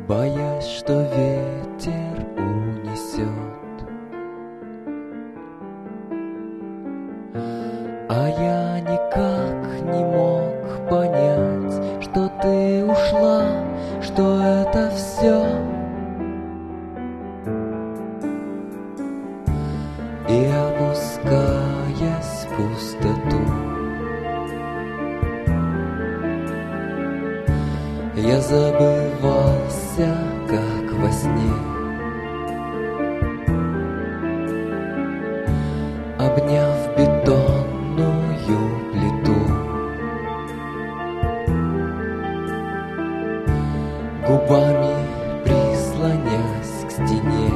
боясь, что ветер унесет. А я никак не мог понять, что ты ушла, что это все. И опускаясь в пустоту, я забывался, как во сне, обняв бетонную плиту, губами прислонясь к стене.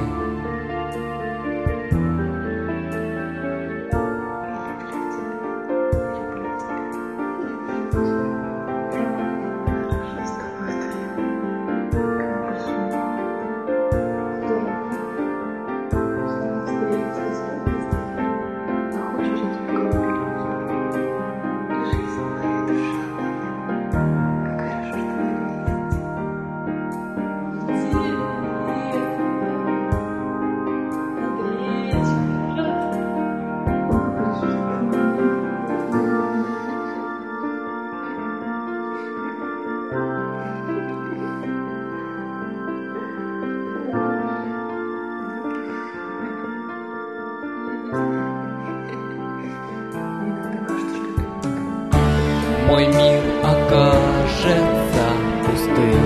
Мой мир окажется пустым,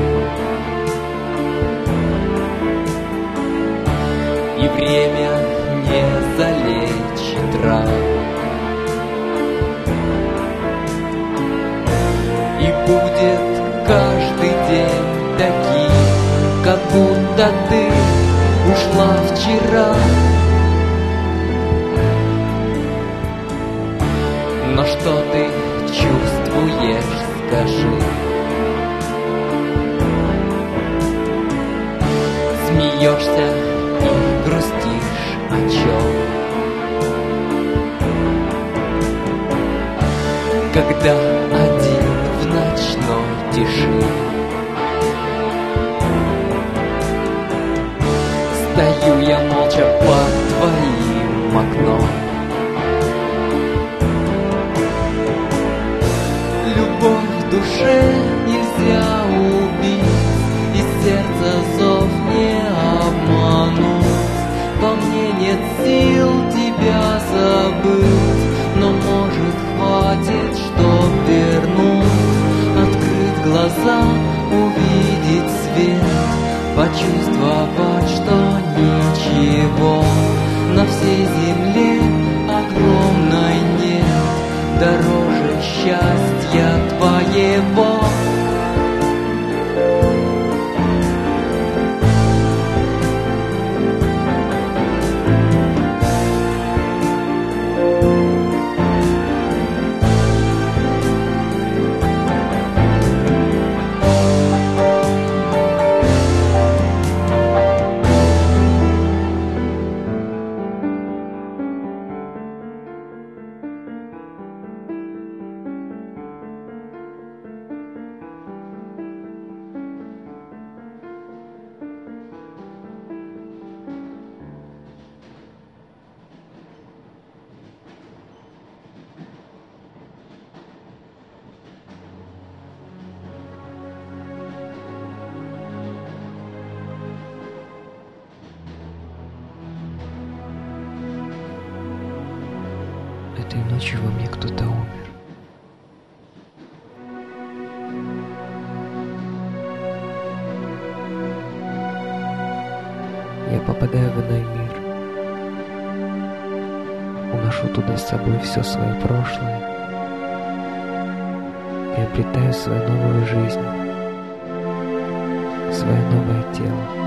и время не залечит ран, и будет каждый день таким, как будто ты ушла вчера. Но что ты чувствуешь, скажи? Смеешься и грустишь о чем? Когда один в ночной тиши стою я молча под твоим окном. Любовь в душе нельзя убить, и сердце зов не обмануть. Во мне нет сил тебя забыть, но может хватит, чтоб вернуть. Открыть глаза, увидеть свет, почувствовать, что ничего на всей земле огромной нет дороже счастья твоего. Этой ночью во мне кто-то умер. Я попадаю в иной мир, уношу туда с собой все свое прошлое и обретаю свою новую жизнь, свое новое тело.